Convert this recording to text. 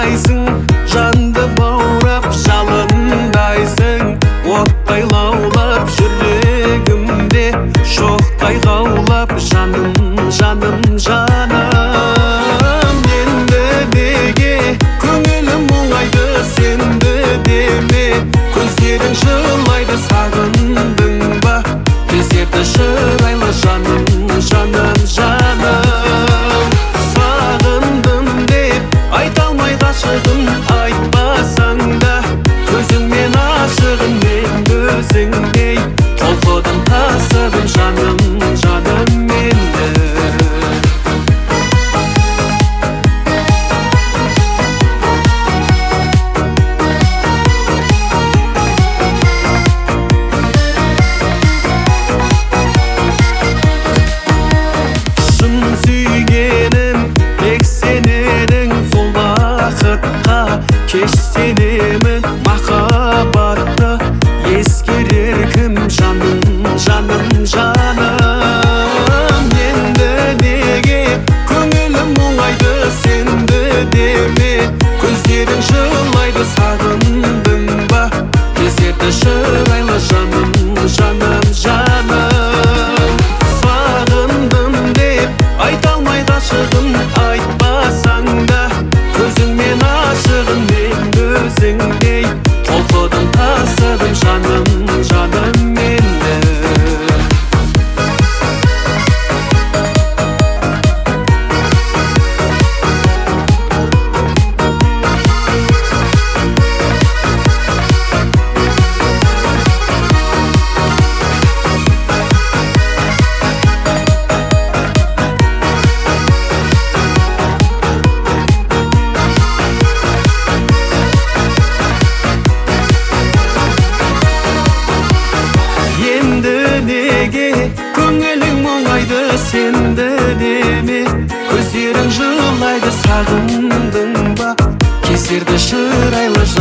жайнайсың, жанды баурап жалындайсың. Оттай лаулап жүрегімде, шоқтай қаулап жаным, жаным, жаным. Енді неге көңілім мұңайды, сенді деме, көздерің жылайды, сағындың ба кезерді шырайлы жаным, жаным, жаным. Сағындым деп айта алмай ғашығым, айтпасаң да көзіңмен ашығым. Мен өзіңдей толқыдым, тасыдым жаным, жаным менді. Кеш сенемін махаббатты ескерер кім, жаным, жаным, жаным. Енді неге көңілім мұңайды, сенді деме, көздерің жылайды, сағындың ба кезерді шырайлы жаным, жаным, жаным. Сағындым деп айта алмай ғашығым, айтпасаң да көзіңмен ашығым. Мен өзіңдей толқыдым, тасыдым жаным, жаным менді. Көңілің мұңайды, сенді деме, көздерің жылайды, сағындың ба кезерді шырайлы